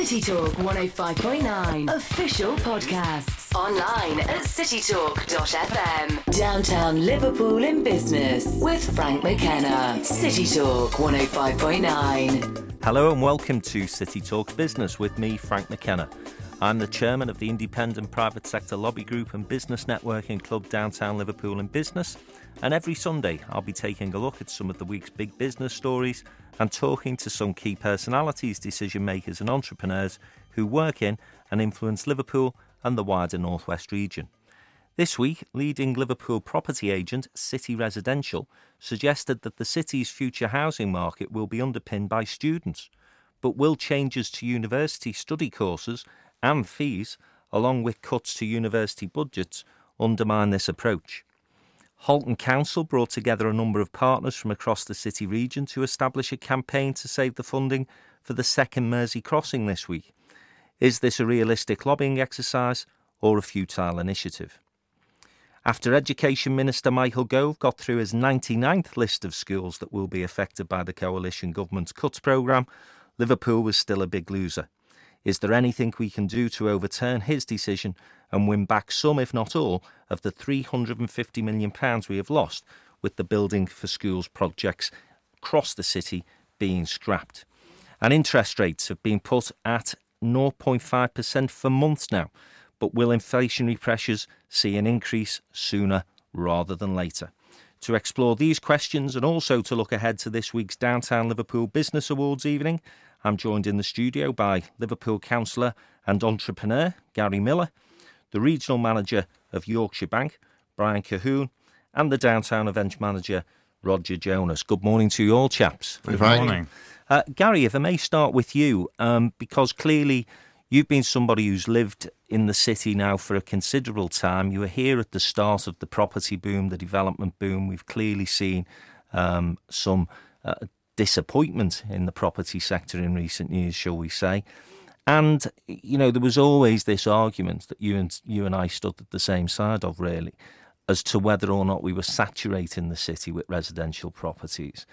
City Talk 105.9 official podcasts. Online at citytalk.fm. Downtown Liverpool in business with Frank McKenna. City Talk 105.9. Hello and welcome to City Talk Business with me, Frank McKenna. I'm the chairman of the independent private sector lobby group and business networking club Downtown Liverpool in Business, and every Sunday I'll be taking a look at some of the week's big business stories and talking to some key personalities, decision makers and entrepreneurs who work in and influence Liverpool and the wider North West region. This week, leading Liverpool property agent City Residential suggested that the city's future housing market will be underpinned by students, but will changes to university study courses and fees, along with cuts to university budgets, undermine this approach. Halton Council brought together a number of partners from across the city region to establish a campaign to save the funding for the second Mersey crossing this week. Is this a realistic lobbying exercise or a futile initiative? After Education Minister Michael Gove got through his 99th list of schools that will be affected by the coalition government's cuts programme, Liverpool was still a big loser. Is there anything we can do to overturn his decision and win back some, if not all, of the £350 million we have lost with the Building for Schools projects across the city being scrapped? And interest rates have been put at 0.5% for months now, but will inflationary pressures see an increase sooner rather than later? To explore these questions and also to look ahead to this week's Downtown Liverpool Business Awards evening, I'm joined in the studio by Liverpool councillor and entrepreneur Gary Miller, the regional manager of Yorkshire Bank, Brian Cahoon, and the downtown events manager, Roger Jonas. Good morning to you all, chaps. Good morning. Gary, if I may start with you, because clearly you've been somebody who's lived in the city now for a considerable time. You were here at the start of the property boom, the development boom. We've clearly seen some disappointment in the property sector in recent years, shall we say. And, you know, there was always this argument that you and I stood at the same side of, really, as to whether or not we were saturating the city with residential properties.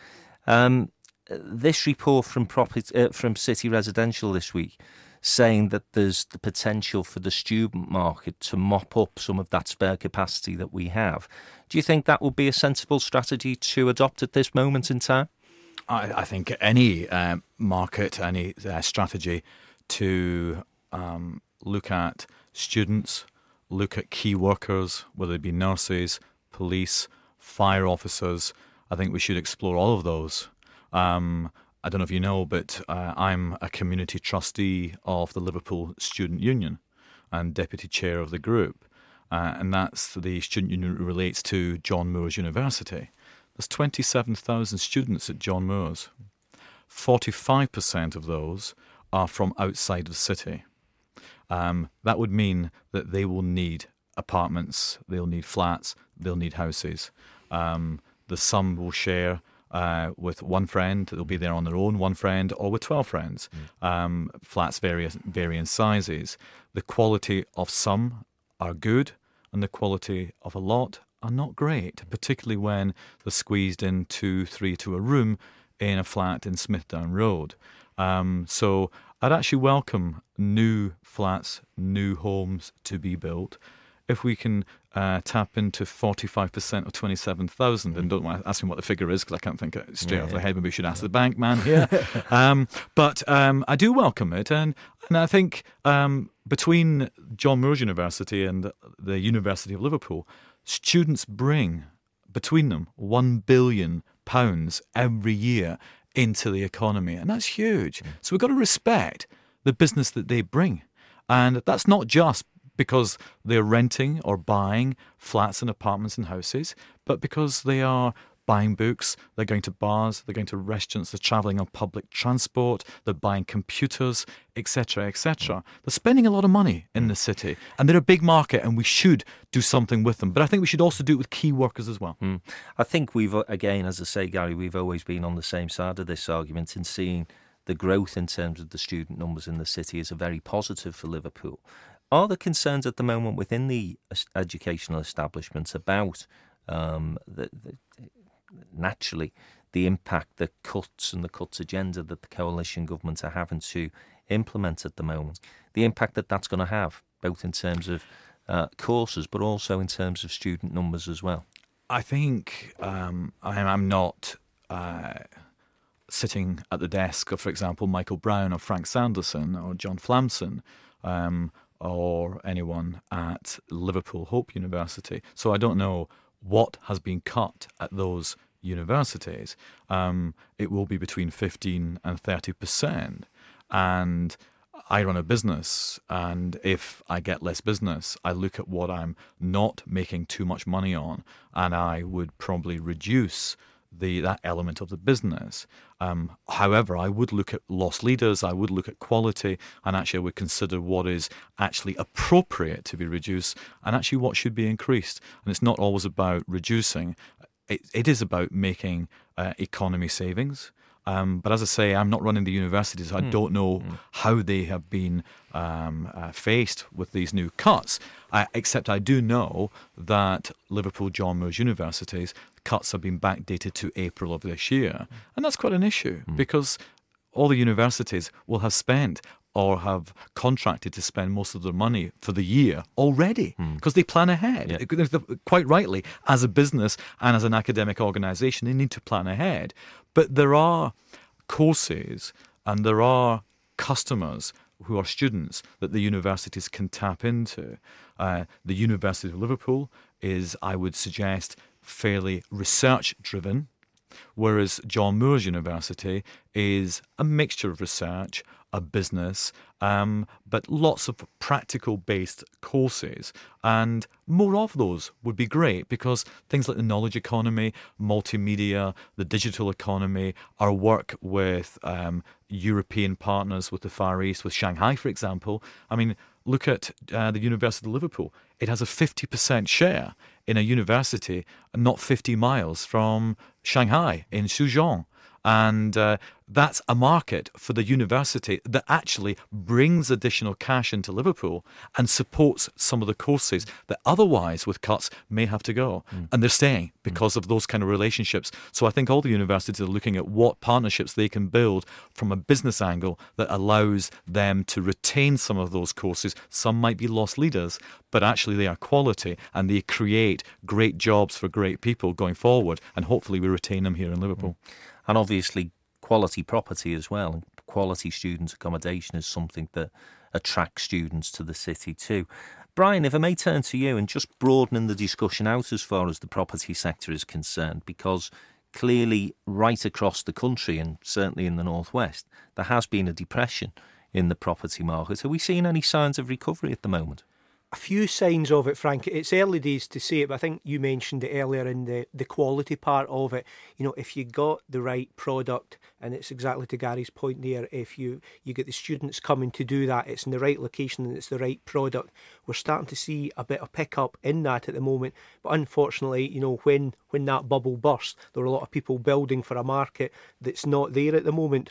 This report from City Residential this week saying that there's the potential for the student market to mop up some of that spare capacity that we have. Do you think that would be a sensible strategy to adopt at this moment in time? I think any market, any strategy to look at students, look at key workers, whether it be nurses, police, fire officers, I think we should explore all of those. I don't know if you know, but I'm a community trustee of the Liverpool Student Union and deputy chair of the group. And that's the student union relates to John Moores University. There's 27,000 students at John Moores. 45% of those are from outside of the city. That would mean that they will need apartments, they'll need flats, they'll need houses. Some will share with one friend, they'll be there on their own, one friend, or with 12 friends. Flats vary in sizes. The quality of some are good, and the quality of a lot are not great, particularly when they're squeezed in 2-3 to a room in a flat in Smithdown Road. So I'd actually welcome new flats, new homes to be built. If we can tap into 45% of 27,000, and don't want to ask me what the figure is because I can't think it straight off the head. Maybe we should ask the bank man here. But I do welcome it, and I think between John Moores University and the University of Liverpool, students bring between them £1 billion every year into the economy, and that's huge. So we've got to respect the business that they bring, and that's not just because they're renting or buying flats and apartments and houses, but because they are buying books, they're going to bars, they're going to restaurants, they're travelling on public transport, they're buying computers, etc., etc. They're spending a lot of money in the city, and they're a big market, and we should do something with them. But I think we should also do it with key workers as well. I think we've, again, as I say, Gary, we've always been on the same side of this argument in seeing the growth in terms of the student numbers in the city is a very positive for Liverpool. Are there concerns at the moment within the educational establishments about naturally the impact that cuts and the cuts agenda that the coalition government are having to implement at the moment, the impact that that's going to have, both in terms of courses, but also in terms of student numbers as well? I think I'm not sitting at the desk of, for example, Michael Brown or Frank Sanderson or John Flamson or anyone at Liverpool Hope University. So I don't know what has been cut at those universities. It will be between 15 and 30%. And I run a business, and if I get less business, I look at what I'm not making too much money on, and I would probably reduce that element of the business. However, I would look at loss leaders, I would look at quality, and actually I would consider what is actually appropriate to be reduced and actually what should be increased. And it's not always about reducing. It is about making economy savings. But as I say, I'm not running the universities. I don't know how they have been faced with these new cuts, except I do know that Liverpool John Moores University's cuts have been backdated to April of this year. And that's quite an issue because all the universities will have spent or have contracted to spend most of their money for the year already because they plan ahead. Yeah. Quite rightly, as a business and as an academic organisation, they need to plan ahead. But there are courses and there are customers who are students that the universities can tap into. The University of Liverpool is, I would suggest, fairly research-driven, whereas John Moores University is a mixture of research, a business, but lots of practical-based courses. And more of those would be great because things like the knowledge economy, multimedia, the digital economy, our work with European partners, with the Far East, with Shanghai, for example. I mean, look at the University of Liverpool. It has a 50% share in a university not 50 miles from Shanghai in Suzhou. And that's a market for the university that actually brings additional cash into Liverpool and supports some of the courses that otherwise with cuts may have to go. And they're staying because of those kind of relationships. So I think all the universities are looking at what partnerships they can build from a business angle that allows them to retain some of those courses. Some might be lost leaders, but actually they are quality and they create great jobs for great people going forward. And hopefully we retain them here in Liverpool. And obviously quality property as well, and quality student accommodation is something that attracts students to the city too. Brian, if I may turn to you and just broadening the discussion out as far as the property sector is concerned, because clearly right across the country and certainly in the Northwest, there has been a depression in the property market. Are we seeing any signs of recovery at the moment? A few signs of it, Frank. It's early days to say it, but I think you mentioned it earlier in the quality part of it. You know, if you got the right product, and it's exactly to Gary's point there, if you get the students coming to do that, it's in the right location and it's the right product, we're starting to see a bit of pickup in that at the moment. But unfortunately, you know, when that bubble burst, there were a lot of people building for a market that's not there at the moment.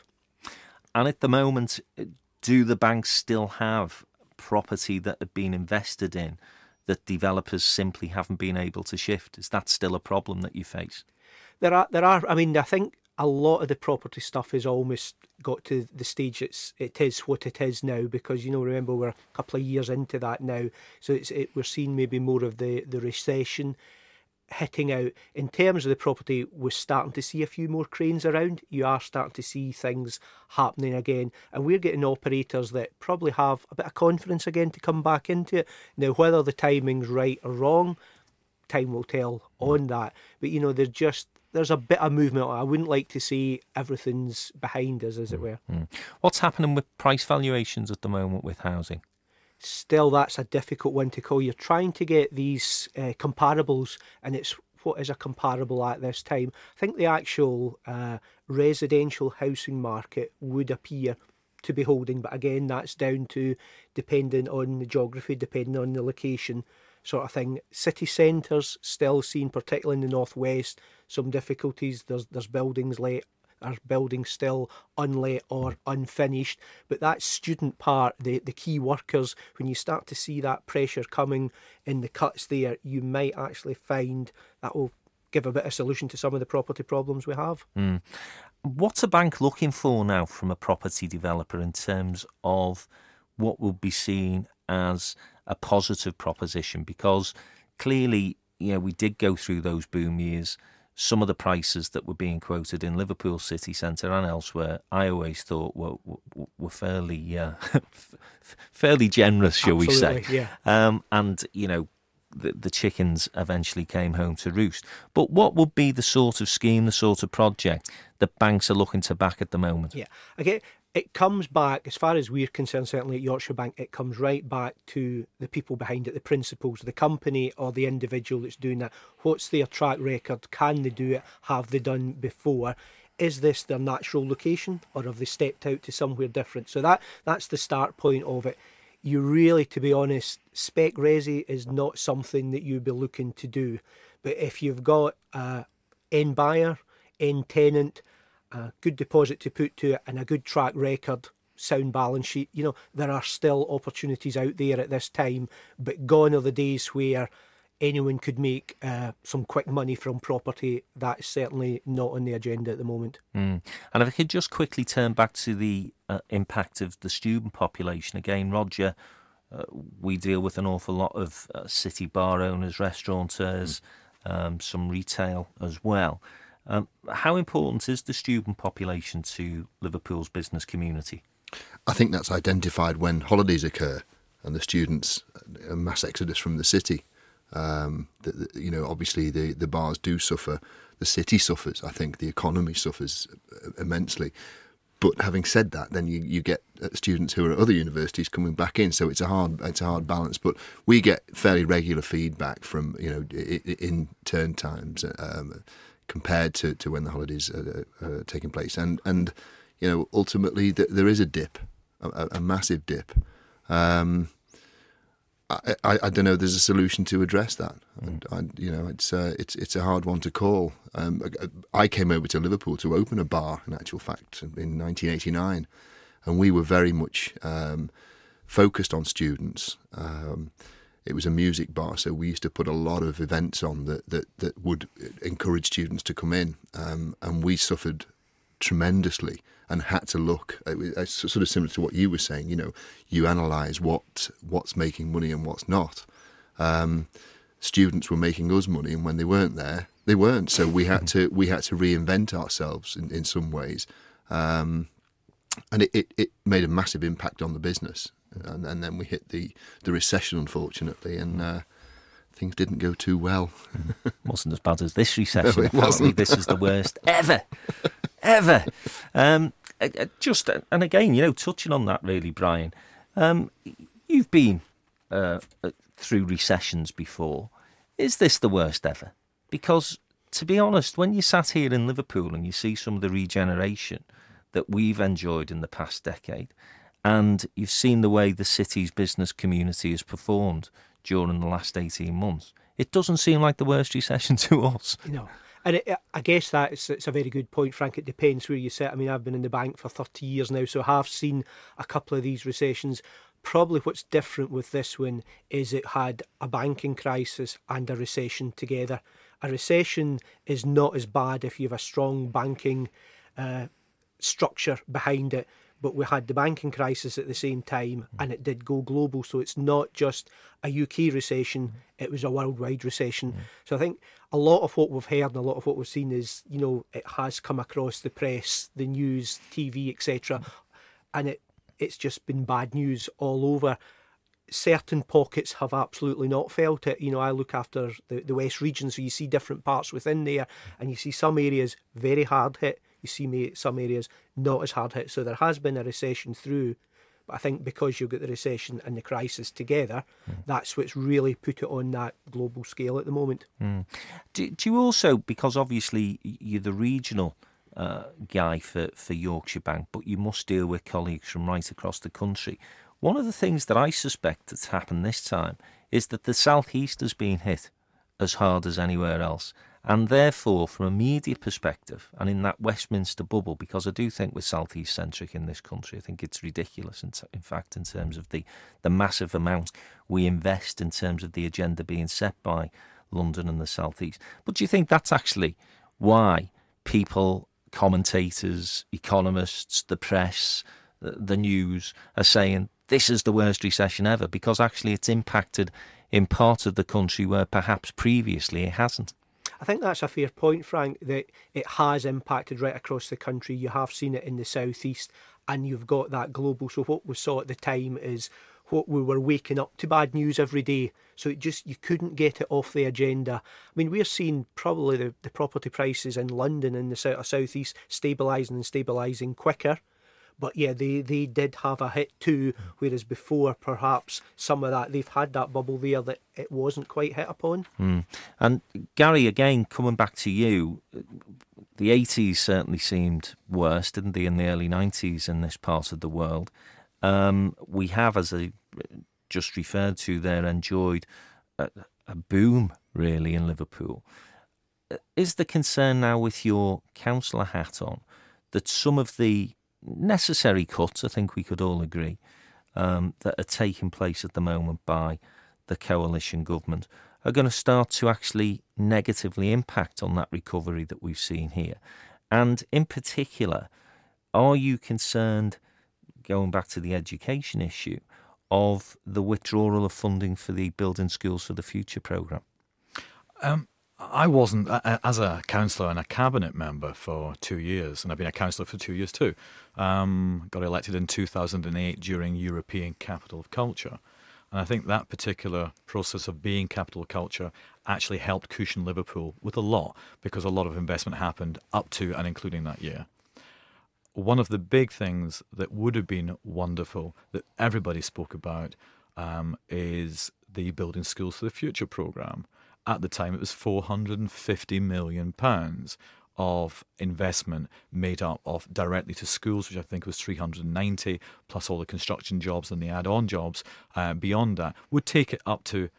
And at the moment, do the banks still have property that had been invested in that developers simply haven't been able to shift? Is that still a problem that you face? There are. I mean, I think a lot of the property stuff has almost got to the stage it is what it is now, because, you know, remember we're a couple of years into that now, so we're seeing maybe more of the recession hitting out. In terms of the property, we're starting to see a few more cranes around. You are starting to see things happening again, and we're getting operators that probably have a bit of confidence again to come back into it. Now, whether the timing's right or wrong, time will tell on that. But, you know, there's a bit of movement. I wouldn't like to say everything's behind us, as it were. What's happening with price valuations at the moment with housing? Still, that's a difficult one to call. You're trying to get these comparables, and it's what is a comparable at this time. I think the actual residential housing market would appear to be holding, but again, that's down to depending on the geography, depending on the location, sort of thing. City centres still seen, particularly in the northwest, some difficulties. There's buildings still unlet or unfinished. But that student part, the key workers, when you start to see that pressure coming in the cuts there, you might actually find that will give a bit of solution to some of the property problems we have. What's a bank looking for now from a property developer in terms of what will be seen as a positive proposition? Because clearly, we did go through those boom years. Some of the prices that were being quoted in Liverpool city centre and elsewhere, I always thought were fairly fairly generous, shall we say? Yeah. And the chickens eventually came home to roost. But what would be the sort of scheme, the sort of project that banks are looking to back at the moment? Yeah, again, it comes back, as far as we're concerned, certainly at Yorkshire Bank, it comes right back to the people behind it, the principals, the company or the individual that's doing that. What's their track record? Can they do it? Have they done before? Is this their natural location, or have they stepped out to somewhere different? So that's the start point of it. You really, to be honest, spec resi is not something that you'd be looking to do. But if you've got end buyer, end tenant, a good deposit to put to it and a good track record, sound balance sheet, there are still opportunities out there at this time. But gone are the days where anyone could make some quick money from property. That is certainly not on the agenda at the moment. And if I could just quickly turn back to the impact of the student population again, Roger, we deal with an awful lot of city bar owners, restaurateurs, some retail as well. How important is the student population to Liverpool's business community? I think that's identified when holidays occur and the students, a mass exodus from the city. Obviously the bars do suffer, the city suffers, I think the economy suffers immensely. But having said that, then you get students who are at other universities coming back in, so it's a hard balance. But we get fairly regular feedback from in turn times compared to when the holidays are taking place, and ultimately there is a dip, a massive dip. I don't know. There's a solution to address that. It's a hard one to call. I came over to Liverpool to open a bar, in actual fact, in 1989, and we were very much focused on students. It was a music bar, so we used to put a lot of events on that would encourage students to come in, and we suffered tremendously and had to look. It's sort of similar to what you were saying. You analyse what's making money and what's not. Students were making us money, and when they weren't there, they weren't. So we had to reinvent ourselves in some ways, and it made a massive impact on the business. And then we hit the recession, unfortunately, and things didn't go too well. Wasn't as bad as this recession. No, it wasn't. This is the worst ever. And again, touching on that really, Brian, you've been through recessions before. Is this the worst ever? Because, to be honest, when you sat here in Liverpool and you see some of the regeneration that we've enjoyed in the past decade, and you've seen the way the city's business community has performed during the last 18 months, it doesn't seem like the worst recession to us. No. And I guess it's a very good point, Frank. It depends where you sit. I mean, I've been in the bank for 30 years now, so I have seen a couple of these recessions. Probably what's different with this one is it had a banking crisis and a recession together. A recession is not as bad if you have a strong banking structure behind it, but we had the banking crisis at the same time, and it did go global. So it's not just a UK recession, it was a worldwide recession. So I think a lot of what we've heard and a lot of what we've seen is, it has come across the press, the news, TV, etc. And it's just been bad news all over. Certain pockets have absolutely not felt it. I look after the West region, so you see different parts within there, and you see some areas very hard hit. You see some areas not as hard hit. So there has been a recession through, but I think because you've got the recession and the crisis together, that's what's really put it on that global scale at the moment. Do you also, because obviously you're the regional guy for Yorkshire Bank, but you must deal with colleagues from right across the country. One of the things that I suspect that's happened this time is that the South East has been hit as hard as anywhere else. And therefore, from a media perspective, and in that Westminster bubble, because I do think we're South East centric in this country, I think it's ridiculous, in fact, in terms of the massive amount we invest in terms of the agenda being set by London and the South East. But do you think that's actually why people commentators, economists, the press, the news are saying this is the worst recession ever, because actually it's impacted in part of the country where perhaps previously it hasn't. I think that's a fair point, Frank, that it has impacted right across the country. You have seen it in the southeast, and you've got that global. So what we saw at the time is what we were waking up to bad news every day. So you couldn't get it off the agenda. I mean, we're seeing probably the property prices in London and the southeast stabilising quicker. But yeah, they did have a hit too, whereas before perhaps some of that, they've had that bubble there that it wasn't quite hit upon. And Gary, again, coming back to you, the 80s certainly seemed worse, didn't they, in the early 90s in this part of the world. We have, as I just referred to there, enjoyed a boom, really, in Liverpool. Is the concern now, with your councillor hat on, that some of the necessary cuts, I think we could all agree, that are taking place at the moment by the coalition government are going to start to actually negatively impact on that recovery that we've seen here? And in particular, are you concerned, going back to the education issue, of the withdrawal of funding for the Building Schools for the Future programme? I wasn't, as a councillor and a cabinet member for 2 years, and I've been a councillor for 2 years too. Got elected in 2008 during European Capital of Culture. And I think that particular process of being capital of culture actually helped cushion Liverpool with a lot, because a lot of investment happened up to and including that year. One of the big things that would have been wonderful that everybody spoke about is the Building Schools for the Future programme. At the time, it was £450 million of investment made up of directly to schools, which I think was 390, plus all the construction jobs and the add-on jobs beyond that, would take it up to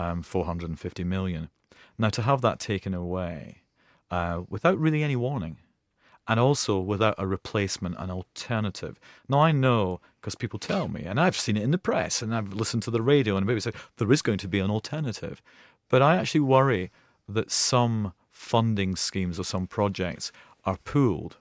450 million. Now, to have that taken away without really any warning, and also without a replacement, an alternative. Now, I know, because people tell me, and I've seen it in the press, and I've listened to the radio, and maybe say there is going to be an alternative. But I actually worry that some funding schemes or some projects are pooled,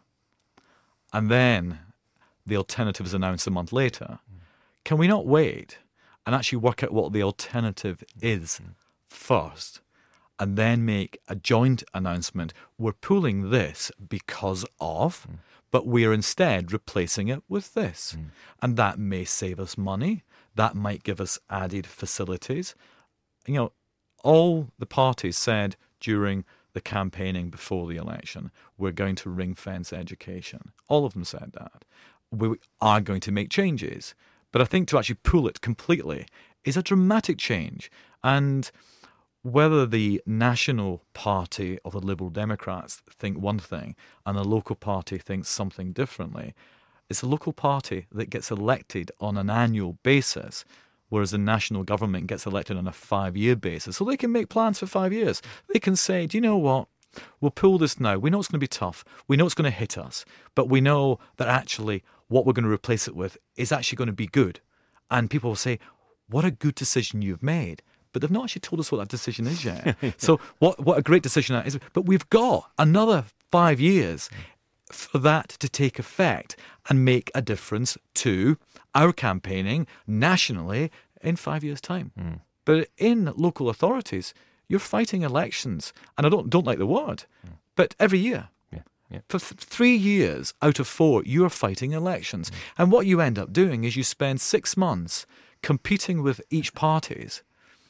and then the alternative is announced a month later. Can we not wait and actually work out what the alternative is first, and then make a joint announcement? We're pooling this because of, but we're instead replacing it with this. And that may save us money. That might give us added facilities. You know, all the parties said during the campaigning before the election, we're going to ring-fence education. All of them said that. We are going to make changes. But I think to actually pool it completely is a dramatic change. And whether the national party of the Liberal Democrats think one thing and the local party thinks something differently, it's the local party that gets elected on an annual basis, whereas the national government gets elected on a 5-year basis. So they can make plans for 5 years. They can say, do you know what? We'll pull this now. We know it's going to be tough. We know it's going to hit us. But we know that actually what we're going to replace it with is actually going to be good. And people will say, what a good decision you've made. But they've not actually told us what that decision is yet. So what a great decision that is. But we've got another 5 years for that to take effect and make a difference to our campaigning nationally in 5 years' time. But in local authorities, you're fighting elections, and I don't like the word, but every year. For 3 years out of 4, you're fighting elections. And what you end up doing is you spend 6 months competing with each parties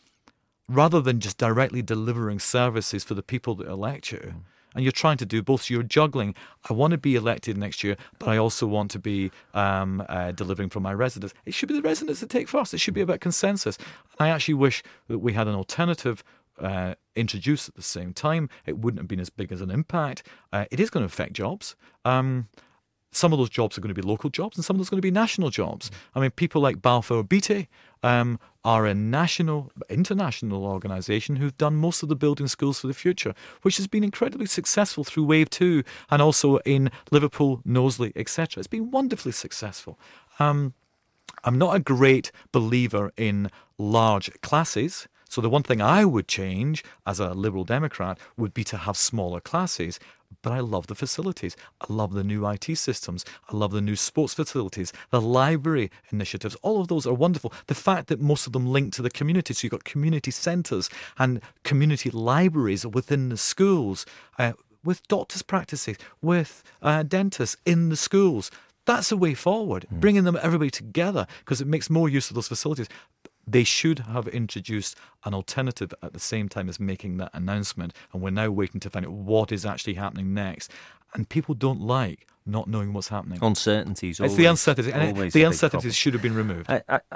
rather than just directly delivering services for the people that elect you. And you're trying to do both. So you're juggling, I want to be elected next year, but I also want to be delivering from my residents. It should be the residents that take first. It should be about consensus. And I actually wish that we had an alternative introduced at the same time. It wouldn't have been as big as an impact. It is going to affect jobs. Some of those jobs are going to be local jobs, and some of those are going to be national jobs. I mean, people like Balfour Beatty are a international organisation who've done most of the Building Schools for the Future, which has been incredibly successful through Wave 2 and also in Liverpool, Knowsley, etc. It's been wonderfully successful. I'm not a great believer in large classes, So the one thing I would change as a Liberal Democrat would be to have smaller classes. But I love the facilities. I love the new IT systems. I love the new sports facilities, the library initiatives. All of those are wonderful. The fact that most of them link to the community. So you've got community centres and community libraries within the schools, with doctors' practices, with dentists in the schools. That's the way forward, bringing everybody together, because it makes more use of those facilities. They should have introduced an alternative at the same time as making that announcement, and we're now waiting to find out what is actually happening next. And people don't like not knowing what's happening. Uncertainties. It's the uncertainty, and the uncertainties should have been removed.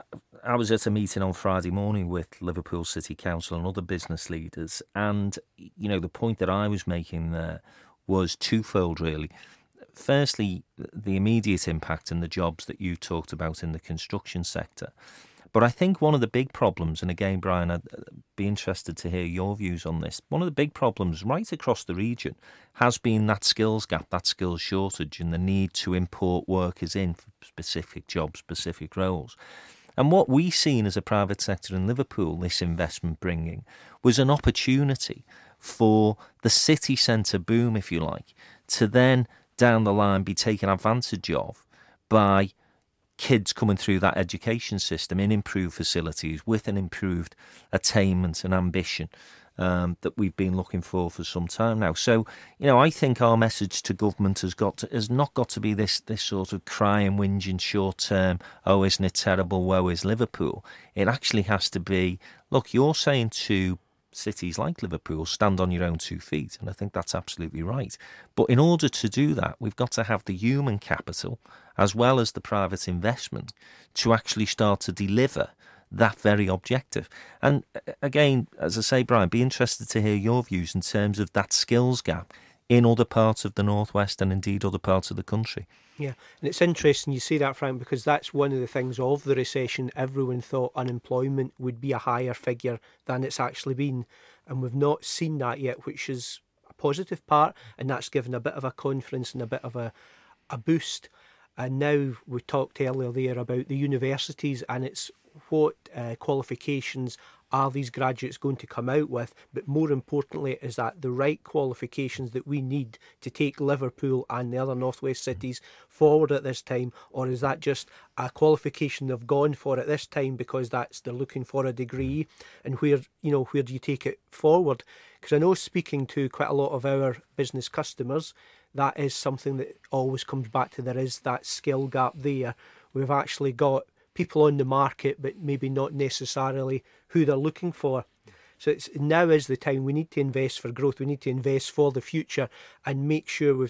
I was at a meeting on Friday morning with Liverpool City Council and other business leaders, and the point that I was making there was twofold, really. Firstly, the immediate impact and the jobs that you talked about in the construction sector. But I think one of the big problems, and again, Brian, I'd be interested to hear your views on this, one of the big problems right across the region has been that skills gap, that skills shortage, and the need to import workers in for specific jobs, specific roles. And what we seen as a private sector in Liverpool, this investment bringing, was an opportunity for the city centre boom, if you like, to then down the line be taken advantage of by kids coming through that education system in improved facilities with an improved attainment and ambition that we've been looking for some time now. So, I think our message to government has not got to be this sort of cry and whinge in short term, oh, isn't it terrible, woe is Liverpool. It actually has to be, look, you're saying to cities like Liverpool, stand on your own 2 feet, and I think that's absolutely right. But in order to do that, we've got to have the human capital as well as the private investment to actually start to deliver that very objective. And again, as I say, Brian, be interested to hear your views in terms of that skills gap in other parts of the Northwest and indeed other parts of the country. Yeah, and it's interesting you say that, Frank, because that's one of the things of the recession. Everyone thought unemployment would be a higher figure than it's actually been, and we've not seen that yet, which is a positive part, and that's given a bit of a confidence and a bit of a boost. And now we talked earlier there about the universities, and it's what qualifications are these graduates going to come out with, but more importantly, is that the right qualifications that we need to take Liverpool and the other Northwest cities forward at this time, or is that just a qualification they've gone for at this time because they're looking for a degree, and where do you take it forward? Because I know, speaking to quite a lot of our business customers, that is something that always comes back to, there is that skill gap there. We've actually got people on the market, but maybe not necessarily who they're looking for. So now is the time. We need to invest for growth. We need to invest for the future and make sure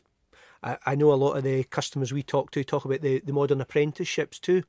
I know a lot of the customers we talk about the modern apprenticeships too.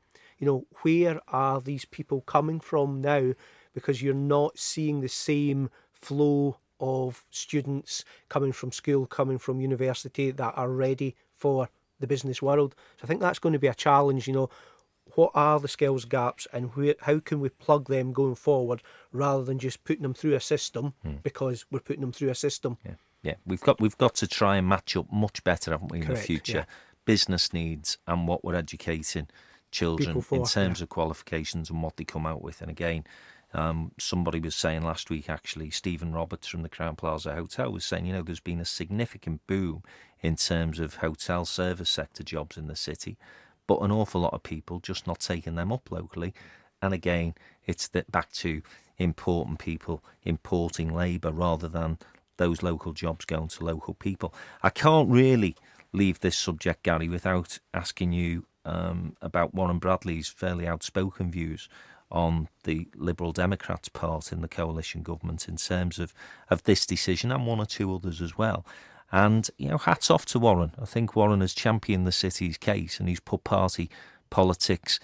Where are these people coming from now? Because you're not seeing the same flow of students coming from school, coming from university, that are ready for the business world. So I think that's going to be a challenge, What are the skills gaps, and how can we plug them going forward, rather than just putting them through a system because we're putting them through a system? Yeah. We've got to try and match up much better, haven't we, in Correct, the future? yeah. Business needs and what we're educating children For, in terms of qualifications and what they come out with. And again, somebody was saying last week, actually, Stephen Roberts from the Crown Plaza Hotel was saying, there's been a significant boom in terms of hotel service sector jobs in the city, but an awful lot of people just not taking them up locally. And again, it's back to important people importing labour rather than those local jobs going to local people. I can't really leave this subject, Gary, without asking you about Warren Bradley's fairly outspoken views on the Liberal Democrats' part in the coalition government in terms of this decision, and one or two others as well. And, hats off to Warren. I think Warren has championed the city's case, and he's put party politics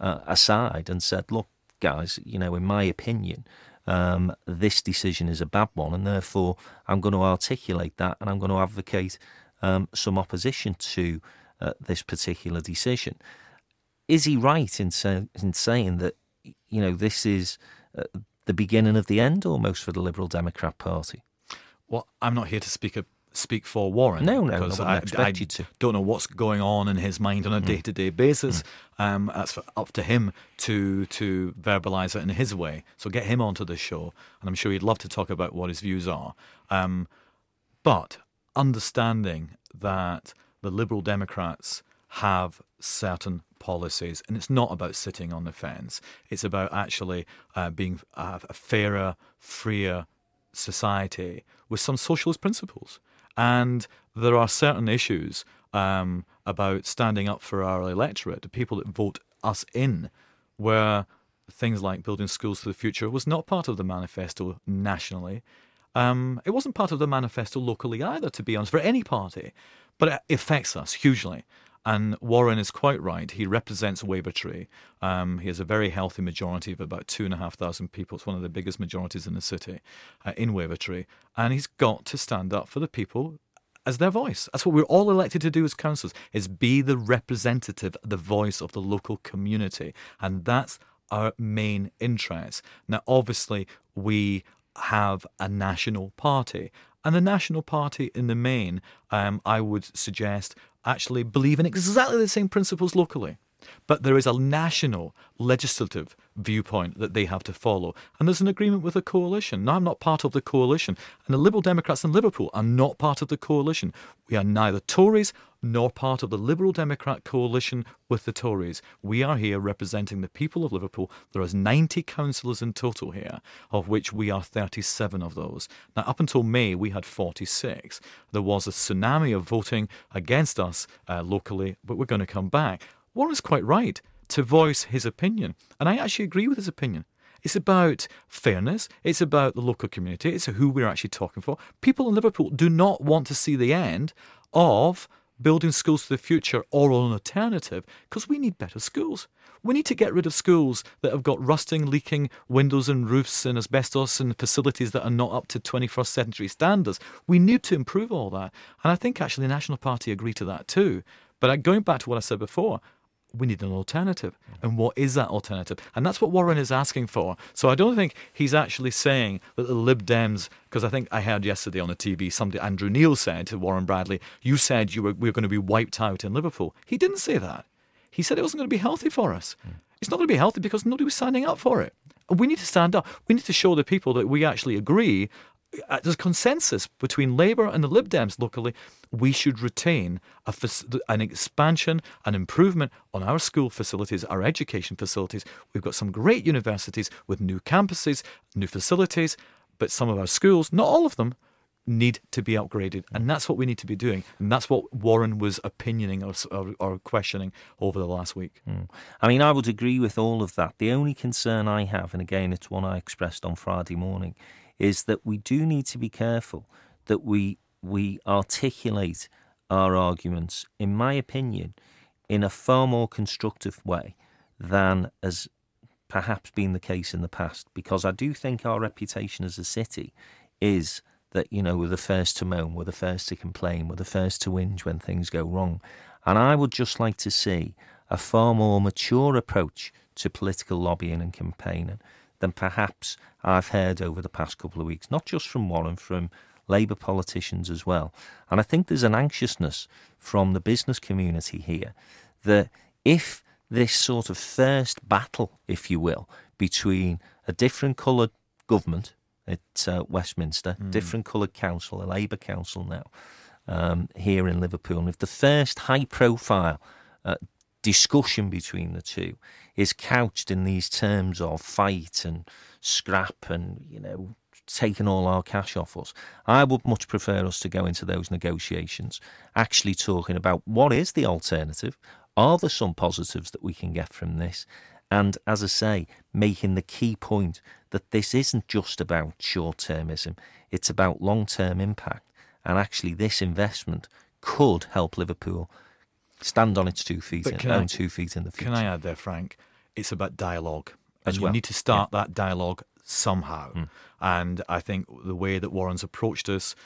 aside and said, look, guys, in my opinion, this decision is a bad one, and therefore I'm going to articulate that, and I'm going to advocate some opposition to this particular decision. Is he right in saying that, this is the beginning of the end almost for the Liberal Democrat Party? Well, I'm not here to speak speak for Warren. No, because I wouldn't expect you to. Don't know what's going on in his mind on a day-to-day basis. That's up to him to verbalise it in his way. So get him onto the show, and I'm sure he'd love to talk about what his views are. But understanding that the Liberal Democrats have certain policies, and it's not about sitting on the fence. It's about actually being a fairer, freer society with some socialist principles. And there are certain issues about standing up for our electorate, the people that vote us in, where things like building schools for the future was not part of the manifesto nationally. It wasn't part of the manifesto locally either, to be honest, for any party. But it affects us hugely. And Warren is quite right. He represents Wavertree. He has a very healthy majority of about 2,500 people. It's one of the biggest majorities in the city, in Wavertree. And he's got to stand up for the people as their voice. That's what we're all elected to do as councillors, is be the representative, the voice of the local community. And that's our main interest. Now, obviously, we have a national party. And the National Party, in the main, I would suggest, actually believe in exactly the same principles locally. But there is a national legislative viewpoint that they have to follow. And there's an agreement with the coalition. Now, I'm not part of the coalition. And the Liberal Democrats in Liverpool are not part of the coalition. We are neither Tories nor part of the Liberal Democrat coalition with the Tories. We are here representing the people of Liverpool. There is 90 councillors in total here, of which we are 37 of those. Now, up until May, we had 46. There was a tsunami of voting against us locally, but we're going to come back. Warren's quite right to voice his opinion, and I actually agree with his opinion. It's about fairness, it's about the local community, it's who we're actually talking for. People in Liverpool do not want to see the end of building schools for the future or an alternative, because we need better schools. We need to get rid of schools that have got rusting, leaking windows and roofs and asbestos and facilities that are not up to 21st century standards. We need to improve all that. And I think actually the National Party agree to that too. But going back to what I said before, we need an alternative. And what is that alternative? And that's what Warren is asking for. So I don't think he's actually saying that the Lib Dems, because I think I heard yesterday on the TV, Andrew Neil said to Warren Bradley, you said we were going to be wiped out in Liverpool. He didn't say that. He said it wasn't going to be healthy for us. It's not going to be healthy because nobody was standing up for it. We need to stand up. We need to show the people that we actually agree. There's consensus between Labour and the Lib Dems locally. We should retain an expansion, an improvement on our school facilities, our education facilities. We've got some great universities with new campuses, new facilities, but some of our schools, not all of them, need to be upgraded. And that's what we need to be doing. And that's what Warren was opinioning or questioning over the last week. I mean, I would agree with all of that. The only concern I have, and again, it's one I expressed on Friday morning, is that we do need to be careful that we articulate our arguments, in my opinion, in a far more constructive way than has perhaps been the case in the past. Because I do think our reputation as a city is that, we're the first to moan, we're the first to complain, we're the first to whinge when things go wrong. And I would just like to see a far more mature approach to political lobbying and campaigning than perhaps I've heard over the past couple of weeks, not just from Warren, from Labour politicians as well. And I think there's an anxiousness from the business community here that if this sort of first battle, if you will, between a different coloured government at Westminster, different coloured council, a Labour council now, here in Liverpool, and if the first high-profile discussion between the two is couched in these terms of fight and scrap and, taking all our cash off us, I would much prefer us to go into those negotiations actually talking about what is the alternative, are there some positives that we can get from this, and, as I say, making the key point that this isn't just about short-termism, it's about long-term impact, and actually this investment could help Liverpool stand on its 2 feet, own 2 feet in the future. Can I add there, Frank? It's about dialogue. And well. You need to start that dialogue somehow. And I think the way that Warren's approached us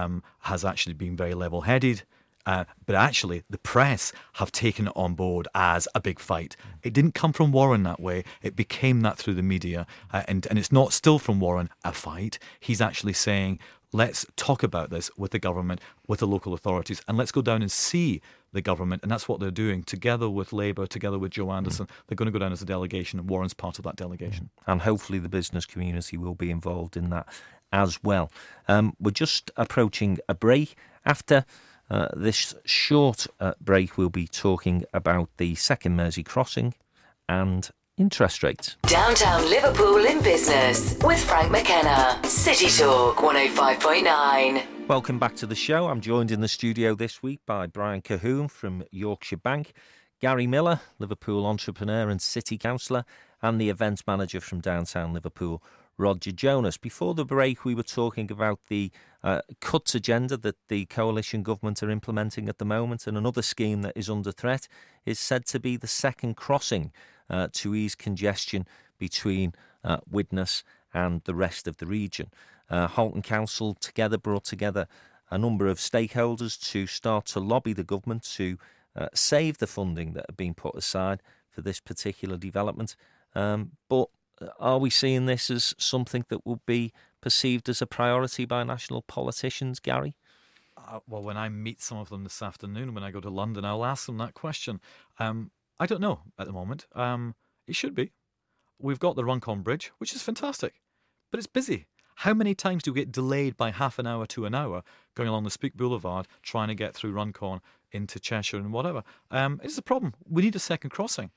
has actually been very level-headed. But actually, the press have taken it on board as a big fight. It didn't come from Warren that way. It became that through the media. And it's not still from Warren a fight. He's actually saying, let's talk about this with the government, with the local authorities, and let's go down and see the government. And that's what they're doing, together with Labour, together with Joe Anderson. They're going to go down as a delegation, and Warren's part of that delegation. And hopefully the business community will be involved in that as well. We're just approaching a break. After this short break, we'll be talking about the second Mersey crossing and interest rates. Downtown Liverpool in Business with Frank McKenna. City Talk 105.9. Welcome back to the show. I'm joined in the studio this week by Brian Cahoon from Yorkshire Bank, Gary Miller, Liverpool entrepreneur and city councillor, and the events manager from Downtown Liverpool, Roger Jonas. Before the break, we were talking about the cuts agenda that the coalition government are implementing at the moment, and another scheme that is under threat is said to be the second crossing to ease congestion between Widnes and the rest of the region. Halton Council brought together a number of stakeholders to start to lobby the government to save the funding that had been put aside for this particular development. But are we seeing this as something that will be perceived as a priority by national politicians, Gary? Well, when I meet some of them this afternoon, when I go to London, I'll ask them that question. I don't know at the moment. It should be. We've got the Runcorn Bridge, which is fantastic, but it's busy. How many times do we get delayed by half an hour to an hour going along the Speke Boulevard trying to get through Runcorn into Cheshire and whatever? It's a problem. We need a second crossing.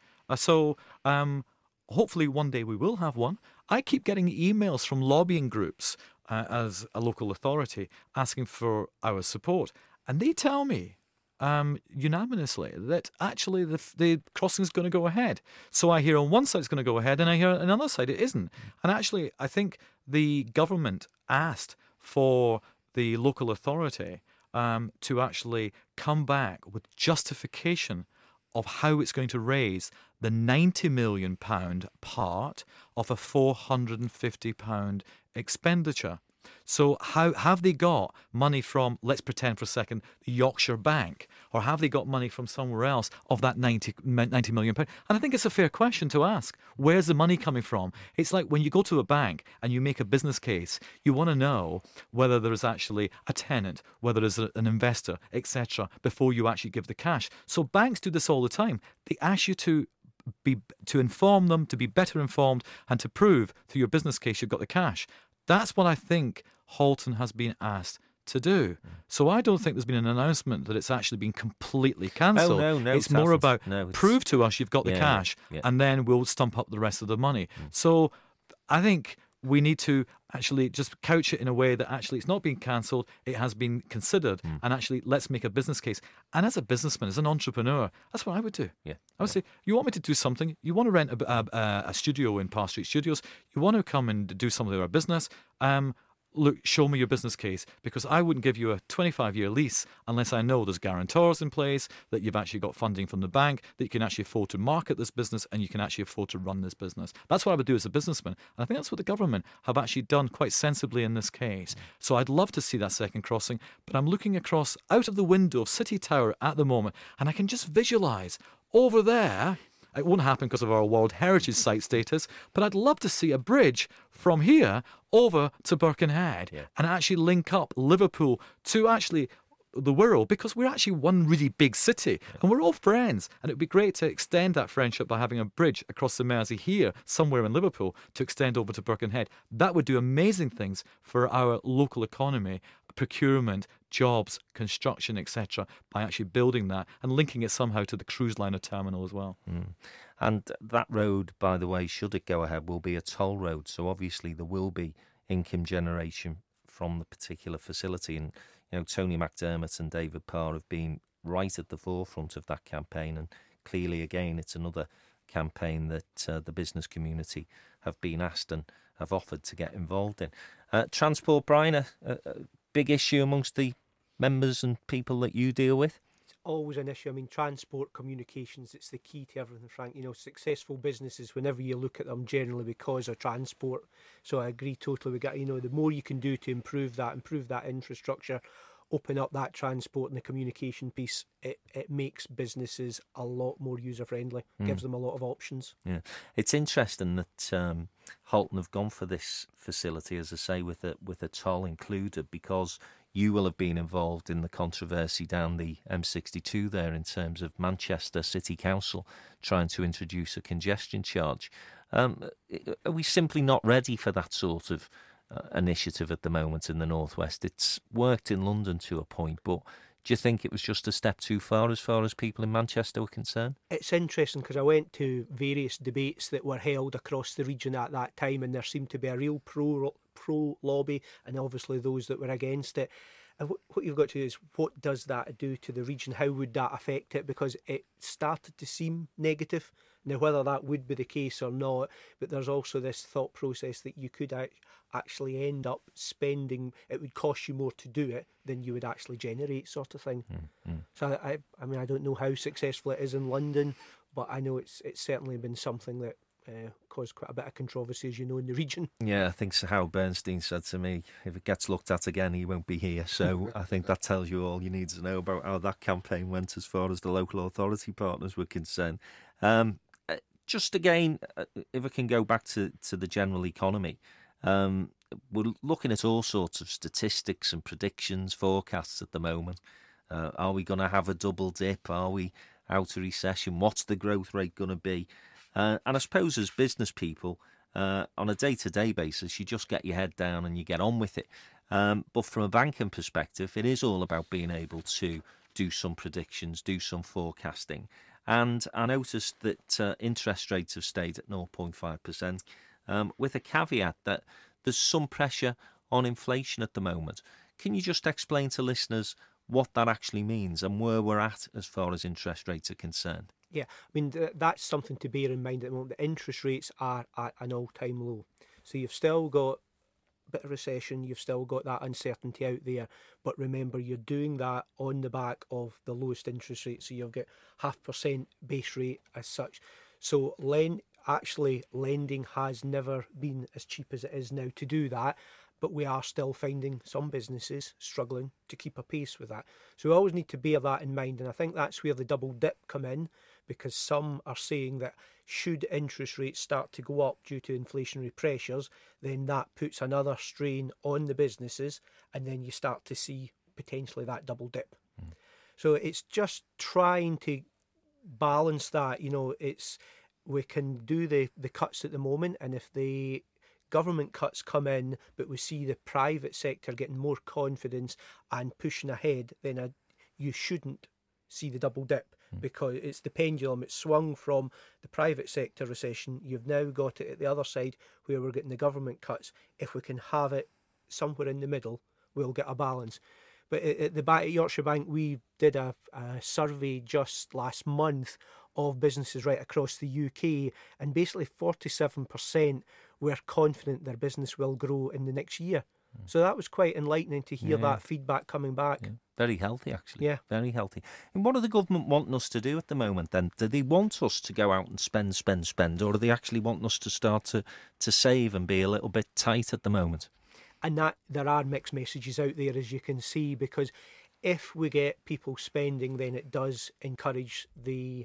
Hopefully one day we will have one. I keep getting emails from lobbying groups as a local authority asking for our support. And they tell me unanimously that actually the crossing is going to go ahead. So I hear on one side it's going to go ahead and I hear on another side it isn't. And actually I think the government asked for the local authority to actually come back with justification of how it's going to raise the £90 million part of a £450 expenditure. So how have they got money from, let's pretend for a second, the Yorkshire Bank, or have they got money from somewhere else of that £90 million? And I think it's a fair question to ask. Where's the money coming from? It's like when you go to a bank and you make a business case, you want to know whether there is actually a tenant, whether there's an investor, etc., before you actually give the cash. So banks do this all the time. They ask you to inform them, to be better informed, and to prove through your business case you've got the cash. That's what I think Halton has been asked to do. So I don't think there's been an announcement that it's actually been completely cancelled. No, it's more about prove to us you've got the cash, and then we'll stump up the rest of the money. So I think we need to actually just couch it in a way that actually it's not being cancelled, it has been considered, and actually let's make a business case. And as a businessman, as an entrepreneur, that's what I would do. I would say, you want me to do something, you want to rent a studio in Park Street Studios, you want to come and do something with our business, look, show me your business case, because I wouldn't give you a 25-year lease unless I know there's guarantors in place, that you've actually got funding from the bank, that you can actually afford to market this business and you can actually afford to run this business. That's what I would do as a businessman. And I think that's what the government have actually done quite sensibly in this case. So I'd love to see that second crossing, but I'm looking across out of the window of City Tower at the moment, and I can just visualise over there. It won't happen because of our World Heritage Site status, but I'd love to see a bridge from here over to Birkenhead and actually link up Liverpool to actually the Wirral, because we're actually one really big city and we're all friends, and it'd be great to extend that friendship by having a bridge across the Mersey here somewhere in Liverpool to extend over to Birkenhead. That would do amazing things for our local economy, procurement, jobs, construction, etc., by actually building that and linking it somehow to the cruise liner terminal as well. And that road, by the way, should it go ahead, will be a toll road, so obviously there will be income generation from the particular facility. And Tony McDermott and David Parr have been right at the forefront of that campaign, and clearly again it's another campaign that the business community have been asked and have offered to get involved in. Transport, Brian, a big issue amongst the members and people that you deal with? It's always an issue. I mean, transport, communications, it's the key to everything, Frank. Successful businesses, whenever you look at them, generally because of transport. So I agree totally. We got, the more you can do to improve that infrastructure, open up that transport and the communication piece, it makes businesses a lot more user-friendly, gives them a lot of options. Yeah, it's interesting that Halton have gone for this facility, as I say, with a toll included, because you will have been involved in the controversy down the M62 there in terms of Manchester City Council trying to introduce a congestion charge. Are we simply not ready for that sort of initiative at the moment in the Northwest? It's worked in London to a point, but do you think it was just a step too far as people in Manchester were concerned? It's interesting because I went to various debates that were held across the region at that time, and there seemed to be a real pro lobby, and obviously those that were against it. And what you've got to do is, what does that do to the region? How would that affect it? Because it started to seem negative. Now, whether that would be the case or not, but there's also this thought process that you could actually end up spending, it would cost you more to do it than you would actually generate, sort of thing. Mm-hmm. So, I mean, I don't know how successful it is in London, but I know it's certainly been something that caused quite a bit of controversy, as you know, in the region. Yeah, I think Howard Bernstein said to me, if it gets looked at again, he won't be here. So I think that tells you all you need to know about how that campaign went as far as the local authority partners were concerned. Just again, if I can go back to the general economy, we're looking at all sorts of statistics and predictions, forecasts at the moment. Are we going to have a double dip? Are we out of recession? What's the growth rate going to be? And I suppose as business people, on a day-to-day basis, you just get your head down and you get on with it. But from a banking perspective, it is all about being able to do some predictions, do some forecasting. And I noticed that interest rates have stayed at 0.5%, with a caveat that there's some pressure on inflation at the moment. Can you just explain to listeners what that actually means and where we're at as far as interest rates are concerned? Yeah, I mean, that's something to bear in mind at the moment. The interest rates are at an all-time low. So you've still got a bit of recession, you've still got that uncertainty out there. But remember, you're doing that on the back of the lowest interest rate. So you've got 0.5% base rate as such. So lending has never been as cheap as it is now to do that. But we are still finding some businesses struggling to keep a pace with that. So we always need to bear that in mind. And I think that's where the double dip come in, because some are saying that should interest rates start to go up due to inflationary pressures, then that puts another strain on the businesses, and then you start to see potentially that double dip. So it's just trying to balance that. You know, we can do the cuts at the moment, and if the government cuts come in, but we see the private sector getting more confidence and pushing ahead, then you shouldn't see the double dip, because it's the pendulum. It's swung from the private sector recession. You've now got it at the other side where we're getting the government cuts. If we can have it somewhere in the middle, we'll get a balance. But at Yorkshire Bank, we did a survey just last month of businesses right across the UK, and basically 47% were confident their business will grow in the next year. So that was quite enlightening to hear that feedback coming back. Yeah. Very healthy, actually. Yeah. Very healthy. And what do the government want us to do at the moment then? Do they want us to go out and spend, or do they actually want us to start to save and be a little bit tight at the moment? And that there are mixed messages out there, as you can see, because if we get people spending, then it does encourage the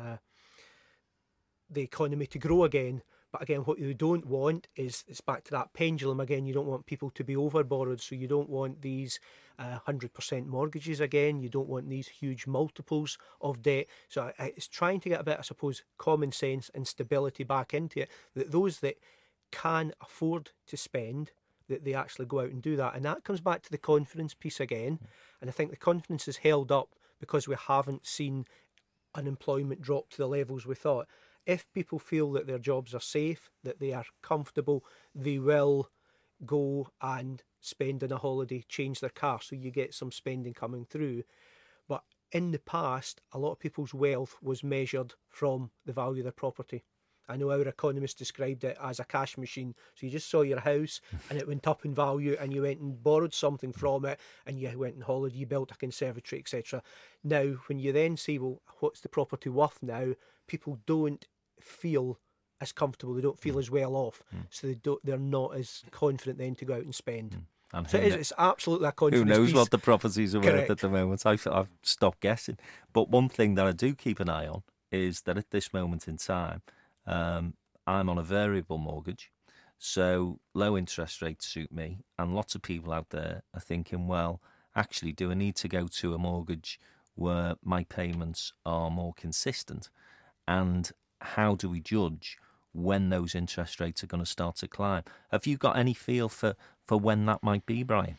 economy to grow again. But again, what you don't want is, it's back to that pendulum again. You don't want people to be overborrowed, so you don't want these 100% mortgages again. You don't want these huge multiples of debt. So it's trying to get a bit, I suppose, common sense and stability back into it, that those that can afford to spend, that they actually go out and do that. And that comes back to the confidence piece again. And I think the confidence is held up because we haven't seen unemployment drop to the levels we thought. If people feel that their jobs are safe, that they are comfortable, they will go and spend on a holiday, change their car, so you get some spending coming through. But in the past, a lot of people's wealth was measured from the value of their property. I know our economist described it as a cash machine. So you just saw your house and it went up in value, and you went and borrowed something from it, and you went on holiday, you built a conservatory, etc. Now, when you then say, well, what's the property worth now? People don't feel as comfortable, they don't feel as well off, so they're not as confident then to go out and spend. And so it's absolutely a confidence Who knows piece. what the properties are worth Correct. at the moment? I've stopped guessing. But one thing that I do keep an eye on is that at this moment in time, I'm on a variable mortgage. So low interest rates suit me, and lots of people out there are thinking, well, actually, do I need to go to a mortgage where my payments are more consistent? And how do we judge when those interest rates are going to start to climb? Have you got any feel for when that might be, Brian?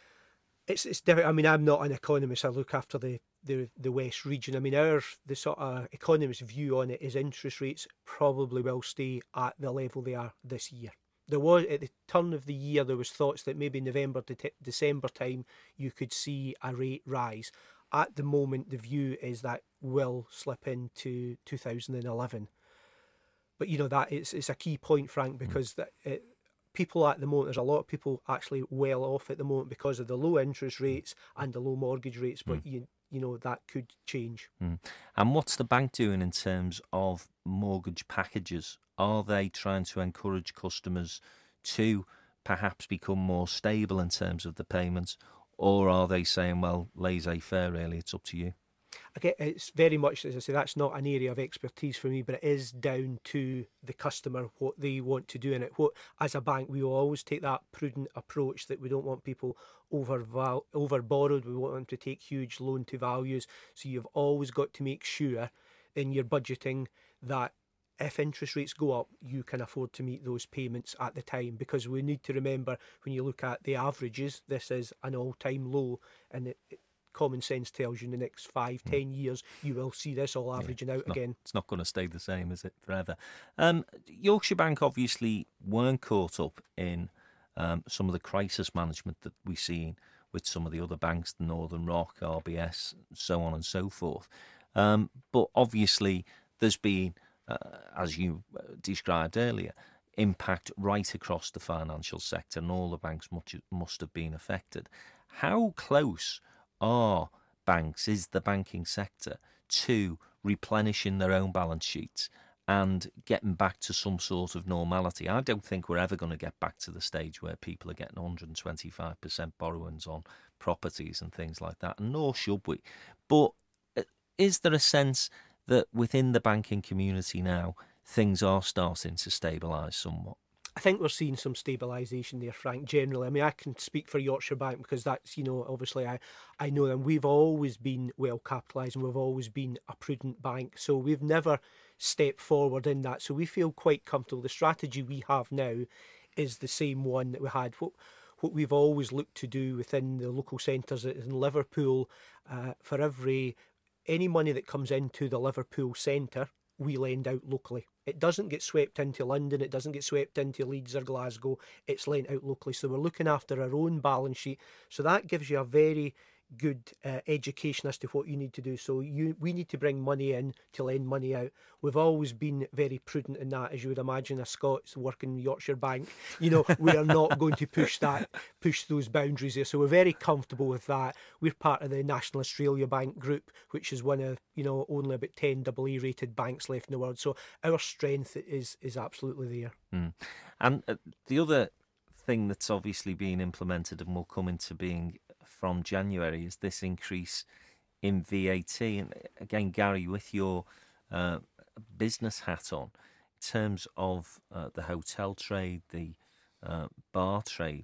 It's different. I mean, I'm not an economist. I look after the West region. I mean, the sort of economist view on it is interest rates probably will stay at the level they are this year. There was, at the turn of the year, there was thoughts that maybe November to December time you could see a rate rise. At the moment, the view is that will slip into 2011. But that it's a key point, Frank, because people at the moment, there's a lot of people actually well off at the moment because of the low interest rates and the low mortgage rates. But that could change. And what's the bank doing in terms of mortgage packages? Are they trying to encourage customers to perhaps become more stable in terms of the payments, or are they saying, well, laissez-faire, really, it's up to you? Okay, it's very much, as I say, that's not an area of expertise for me, but it is down to the customer, what they want to do in it. As a bank, we will always take that prudent approach that we don't want people over borrowed. We want them to take huge loan to values. So you've always got to make sure in your budgeting that if interest rates go up, you can afford to meet those payments at the time, because we need to remember when you look at the averages, this is an all-time low, and common sense tells you in the next 5-10 years you will see this all averaging out again. It's not going to stay the same, is it, forever? Yorkshire Bank obviously weren't caught up in some of the crisis management that we've seen with some of the other banks, the Northern Rock, RBS, so on and so forth. But obviously there's been, as you described earlier, impact right across the financial sector, and all the banks must have been affected. How close is the banking sector to replenishing their own balance sheets and getting back to some sort of normality? I don't think we're ever going to get back to the stage where people are getting 125% borrowings on properties and things like that, and nor should we. But is there a sense that within the banking community now, things are starting to stabilise somewhat? I think we're seeing some stabilisation there, Frank, generally. I mean, I can speak for Yorkshire Bank because that's, obviously I know them. We've always been well capitalised and we've always been a prudent bank. So we've never stepped forward in that. So we feel quite comfortable. The strategy we have now is the same one that we had. What we've always looked to do within the local centres in Liverpool, for any money that comes into the Liverpool centre, we lend out locally. It doesn't get swept into London, it doesn't get swept into Leeds or Glasgow, it's lent out locally. So we're looking after our own balance sheet. So that gives you a very good education as to what you need to do. So we need to bring money in to lend money out. We've always been very prudent in that, as you would imagine. A Scots working Yorkshire Bank, we are not going to push those boundaries there. So we're very comfortable with that. We're part of the National Australia Bank Group, which is one of only about 10 AA rated banks left in the world. So our strength is absolutely there. And the other thing that's obviously being implemented and will come into being from January is this increase in VAT. And again, Gary, with your business hat on, in terms of the hotel trade, the bar trade,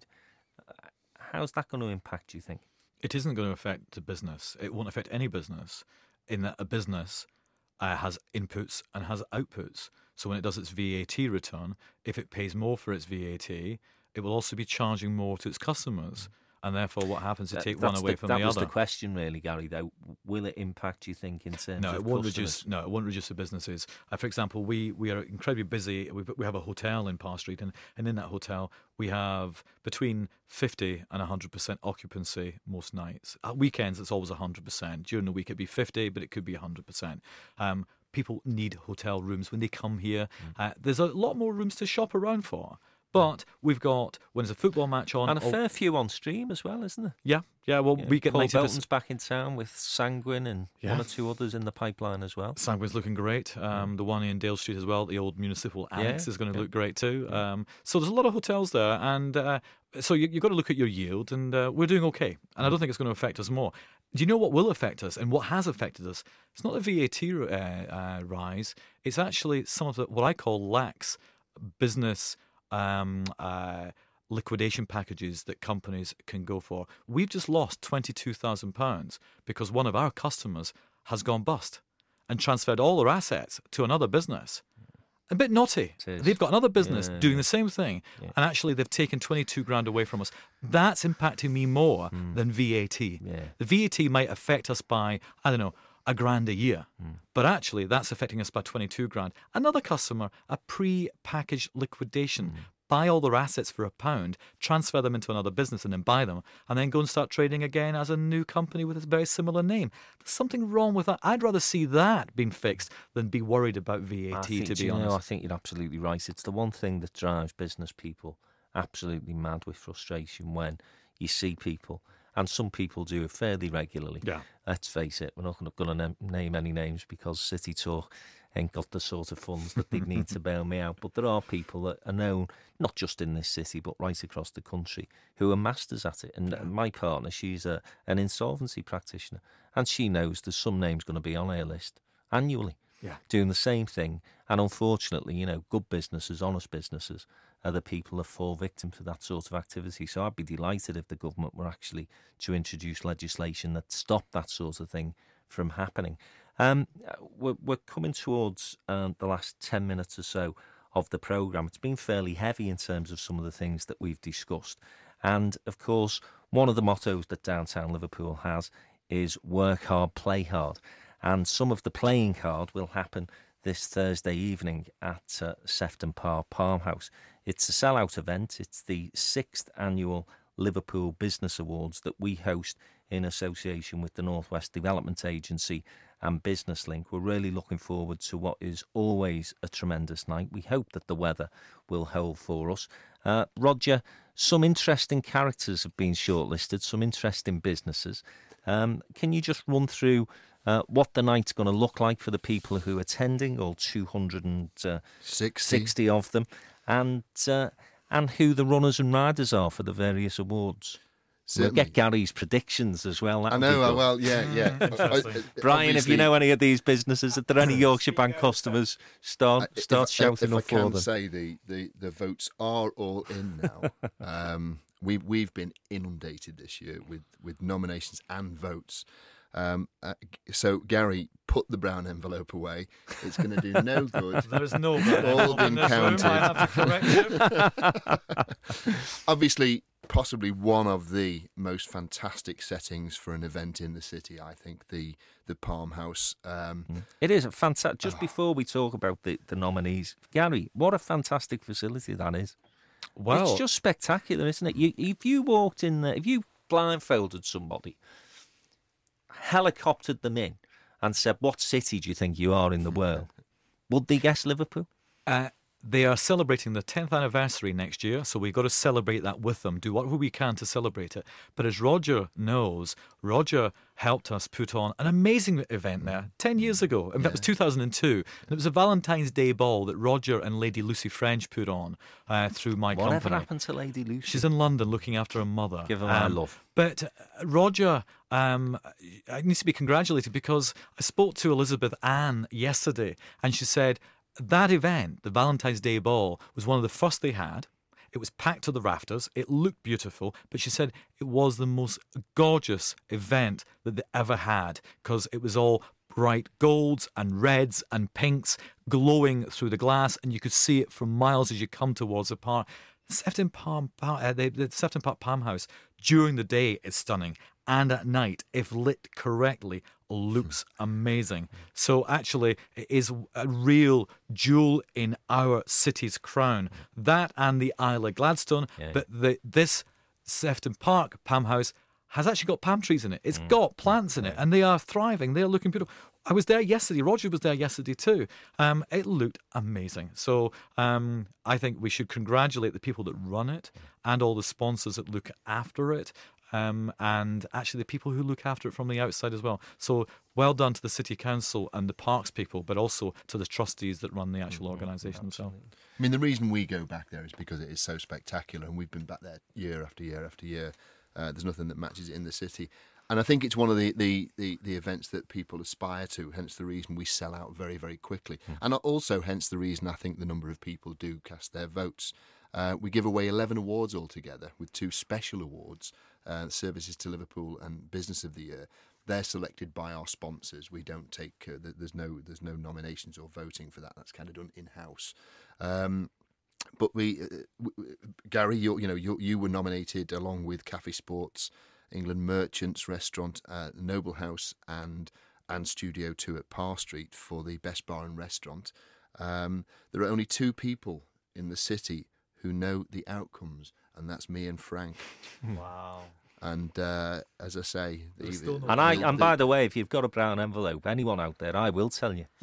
how's that going to impact, do you think? It isn't going to affect the business. It won't affect any business, in that a business has inputs and has outputs. So when it does its VAT return, if it pays more for its VAT, it will also be charging more to its customers. And therefore, what happens to take one away from the other? That was the question, really, Gary. Though, will it impact? You think in terms of customers? No, it won't reduce the businesses. For example, we are incredibly busy. We have a hotel in Parr Street, and in that hotel we have between 50 and 100% occupancy most nights. At weekends, it's always 100%. During the week, it'd be 50, but it could be 100%. People need hotel rooms when they come here. There's a lot more rooms to shop around for. But we've got, when there's a football match on... And a fair few on stream as well, isn't there? Yeah, well, we get... Paul Belton's back in town with Sanguine and one or two others in the pipeline as well. Sanguine's looking great. The one in Dale Street as well, the old municipal annex, is going to look great too. So there's a lot of hotels there, and so you've got to look at your yield, and we're doing okay. And I don't think it's going to affect us more. Do you know what will affect us and what has affected us? It's not the VAT rise. It's actually some of the, what I call lax business liquidation packages that companies can go for. We've just lost £22,000 because one of our customers has gone bust and transferred all their assets to another business. A bit naughty. They've got another business doing the same thing, and actually they've taken 22 grand away from us. That's impacting me more than VAT. The VAT might affect us by, I don't know, £1,000 a year, but actually that's affecting us by 22 grand. Another customer, a pre-packaged liquidation. Buy all their assets for £1, transfer them into another business and then buy them, and then go and start trading again as a new company with a very similar name. There's something wrong with that. I'd rather see that being fixed than be worried about VAT, to be honest. I think you're absolutely right. It's the one thing that drives business people absolutely mad with frustration when you see people, and some people do it fairly regularly. Yeah. Let's face it, we're not going to name any names because City Talk ain't got the sort of funds that they need to bail me out. But there are people that are known, not just in this city, but right across the country, who are masters at it. And my partner, she's an insolvency practitioner, and she knows there's some names going to be on her list annually. Doing the same thing. And unfortunately, good businesses, honest businesses, are the people that fall victim to that sort of activity. So I'd be delighted if the government were actually to introduce legislation that stopped that sort of thing from happening. We're coming towards the last 10 minutes or so of the programme. It's been fairly heavy in terms of some of the things that we've discussed. And, of course, one of the mottos that Downtown Liverpool has is work hard, play hard. And some of the playing hard will happen this Thursday evening at Sefton Park Palmhouse. It's a sellout event. It's the 6th annual Liverpool Business Awards that we host in association with the North West Development Agency and Business Link. We're really looking forward to what is always a tremendous night. We hope that the weather will hold for us. Roger, some interesting characters have been shortlisted, some interesting businesses. Can you just run through what the night's going to look like for the people who are attending, all 260 of them, and who the runners and riders are for the various awards? Certainly. We'll get Gary's predictions as well. I know, well, yeah. Brian, if you know any of these businesses, if there are any Yorkshire Bank customers, start shouting up for them. I can say the votes are all in now. We've been inundated this year with nominations and votes. So, Gary, put the brown envelope away. It's going to do no good. There's no brown all been counted. I have to correct you. Obviously, possibly one of the most fantastic settings for an event in the city, I think, the Palmhouse. It is a fantastic. Just before we talk about the nominees, Gary, what a fantastic facility that is. Well, it's just spectacular, isn't it? If you walked in there, if you blindfolded somebody, helicoptered them in and said, what city do you think you are in the world? Would they guess Liverpool? They are celebrating the 10th anniversary next year, so we've got to celebrate that with them, do whatever we can to celebrate it. But as Roger knows, Roger helped us put on an amazing event there 10 years ago. In fact, it was 2002. And it was a Valentine's Day ball that Roger and Lady Lucy French put on through my company. Whatever happened to Lady Lucy? She's in London looking after her mother. Give her my love. But Roger needs to be congratulated because I spoke to Elizabeth Ann yesterday and she said, that event, the Valentine's Day ball, was one of the first they had. It was packed to the rafters. It looked beautiful. But she said it was the most gorgeous event that they ever had because it was all bright golds and reds and pinks glowing through the glass, and you could see it from miles as you come towards the park. The Sefton Park Palmhouse during the day is stunning, and at night, if lit correctly, looks amazing. So actually, it is a real jewel in our city's crown. That and the Isle of Gladstone, but this Sefton Park Palmhouse has actually got palm trees in it. It's got plants in it, and they are thriving. They are looking beautiful. I was there yesterday. Roger was there yesterday too. It looked amazing. So I think we should congratulate the people that run it and all the sponsors that look after it. And actually the people who look after it from the outside as well. So well done to the City Council and the parks people, but also to the trustees that run the actual organisation themselves. I mean, the reason we go back there is because it is so spectacular, and we've been back there year after year after year. There's nothing that matches it in the city. And I think it's one of the events that people aspire to, hence the reason we sell out very, very quickly. And also hence the reason I think the number of people do cast their votes. We give away 11 awards altogether, with 2 special awards, Services to Liverpool and Business of the Year. They're selected by our sponsors. We don't take there's no nominations or voting for that. That's kind of done in house. But Gary, you were nominated along with Cafe Sports, England Merchants Restaurant, Noble House, and Studio 2 at Parr Street for the best bar and restaurant. There are only 2 people in the city who know the outcomes, and that's me and Frank. Wow. And as I say, and by the way, if you've got a brown envelope, anyone out there, I will tell you.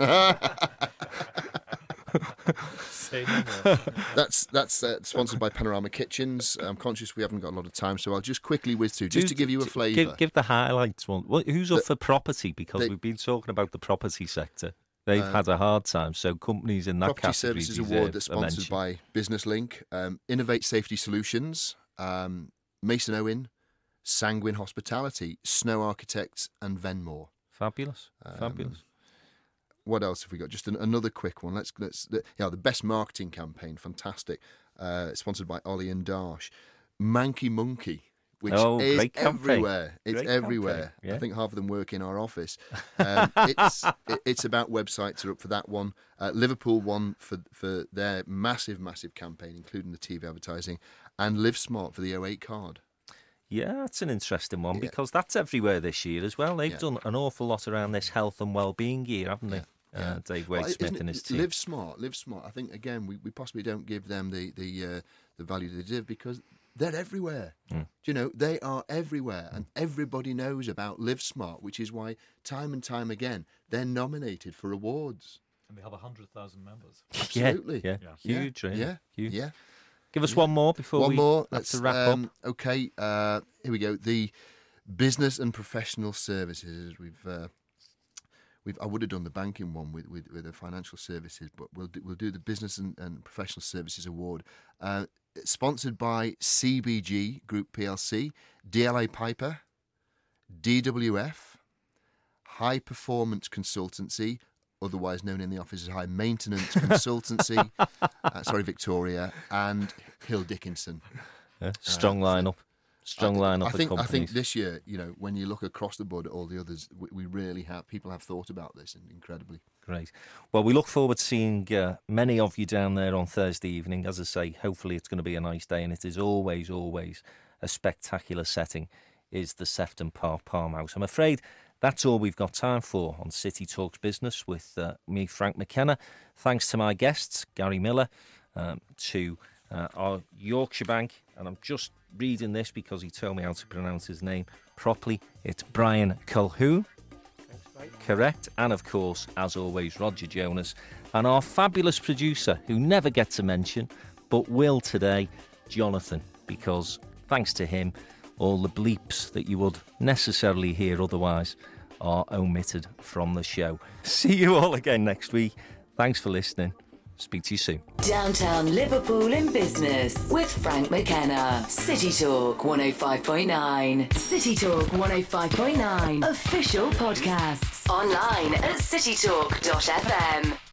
That's sponsored by Panorama Kitchens. I'm conscious we haven't got a lot of time, so I'll just quickly whiz through, just to give you a flavour. Give the highlights one. Who's up for property? Because we've been talking about the property sector. They've had a hard time, so companies in that Property category Services deserve Award that's sponsored by Business Link, Innovate Safety Solutions, Mason Owen, Sanguine Hospitality, Snow Architects, and Venmore. Fabulous. What else have we got? Just another quick one. The best marketing campaign, fantastic. Sponsored by Ollie and Darsh. Manky Monkey, which is everywhere. It's everywhere. Yeah. I think half of them work in our office. It's about websites are up for that one. Liverpool won for their massive campaign, including the TV advertising, and Live Smart for the 08 card. Yeah, that's an interesting one because that's everywhere this year as well. They've done an awful lot around this health and well-being year, haven't they? Dave Wade-Smith and his team. Live Smart. I think, again, we possibly don't give them the value they deserve because they're everywhere. Do you know, they are everywhere, and everybody knows about Live Smart, which is why time and time again they're nominated for awards. And they have 100,000 members. Absolutely. Yeah. Huge, really. Yeah. Huge. Yeah. Give us one more before we have to wrap up. Okay, here we go. The business and professional services. I would have done the banking one with the financial services, but we'll do the business and professional services award. Sponsored by CBG Group PLC, DLA Piper, DWF, High Performance Consultancy, otherwise known in the office as High Maintenance Consultancy, Victoria, and Hill Dickinson. Strong lineup. I think this year, when you look across the board at all the others, we really have, people have thought about this incredibly. Great. Well, we look forward to seeing many of you down there on Thursday evening. As I say, hopefully it's going to be a nice day, and it is always a spectacular setting, is the Sefton Park Palm House. I'm afraid that's all we've got time for on City Talks Business with me, Frank McKenna. Thanks to my guests, Gary Miller, to our Yorkshire Bank, and I'm just reading this because he told me how to pronounce his name properly. It's Brian Colquhoun. Correct. And of course, as always, Roger Jonas, and our fabulous producer, who never gets a mention, but will today, Jonathan, because thanks to him, all the bleeps that you would necessarily hear otherwise are omitted from the show. See you all again next week. Thanks for listening. Speak to you soon. Downtown Liverpool in Business with Frank McKenna. City Talk 105.9. City Talk 105.9. Official podcasts. Online at citytalk.fm.